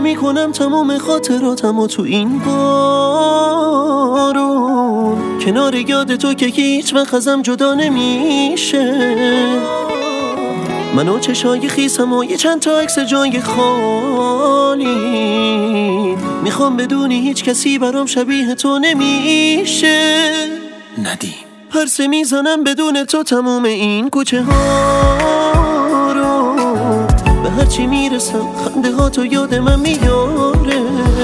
میکنم تمام خاطراتمو تو این بارون، کنار یاد تو که هیچ وقت ازم جدا نمیشه. منو چشای خیسم و یه چند تا عکس جای خالی، میخوام بدونی هیچ کسی برام شبیه تو نمیشه. ندیم پرسه میزنم بدون تو تموم این کوچه ها رو، به هرچی میرسم خنده ها تو یاد من میاره.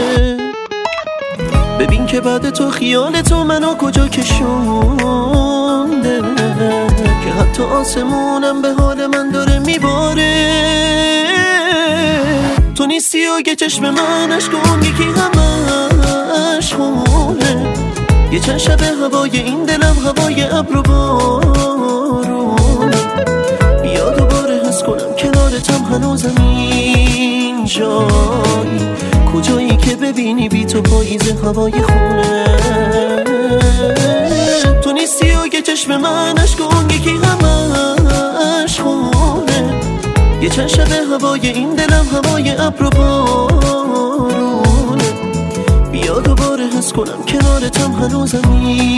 ببین که بعد تو خیال تو منو کجا کشونده، که حتی آسمونم به حال من داره میباره. تو نیستی و یه چشم من اشکون یکی همش خونه، یه چند شب هوای این دلم هوای ابر و بارون. بیا دوباره حس کنم کنارتم هنوزم اینجایی، کجایی که ببینی بی تو پاییز هوای خونه. تو نیستی و یه چشم من اشکون یکی همش خونه، یه چند شب هوای این دلم هوای ابر و بارون. بیا دوباره حس کنم کنارتم هنوزم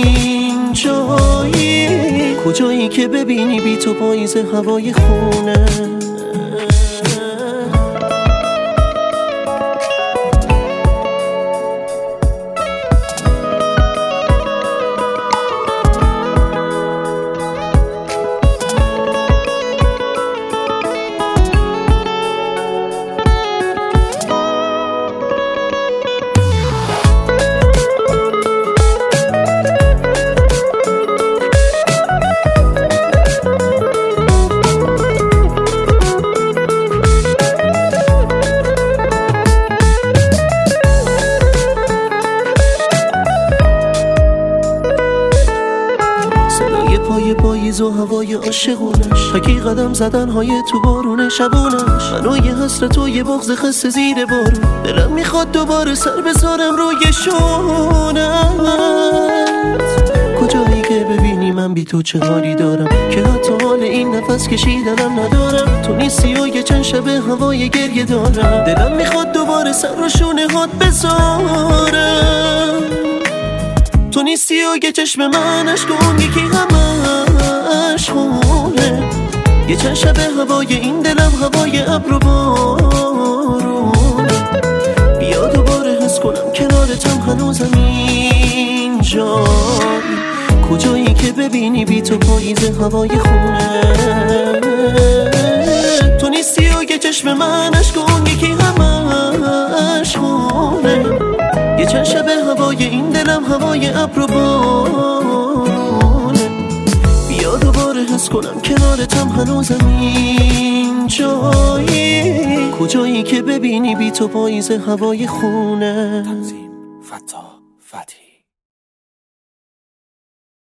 اینجایی، کجایی که ببینی بی تو پاییز هوای خونه. پای پاییز و هوای عاشقونش، تکی قدم زدن های تو بارون شبونش. منو یه حسرت و یه بغض خسته زیر بارون، دلم میخواد دوباره سر بذارم روی شونت. کجایی که ببینی من بی تو چه حالی دارم، که حتی حال این نفس کشیدنم ندارم. تو نیستی و یه چند شب هوای گریه دارم، دلم میخواد دوباره سر رو شونه هات بذارم. تو نیستی و یه چشم من اشکون یکی همش خونه، یه چند شب هوای این دلم هوای ابر و بارون. بیا دوباره حس کنم کنارتم هنوزم اینجایی، کجایی که ببینی بی تو پاییز هوای خونه. تو نیستی و یه چشم من اشکون یکی همش خونه، یه چند شب هوای این دلم هوای ابر و بارونه. بیا دوباره حس کنم کنارتم هنوزم اینجایی، کجایی که ببینی بی تو پاییز هوای خونه. تنظیم فتاح فتحی.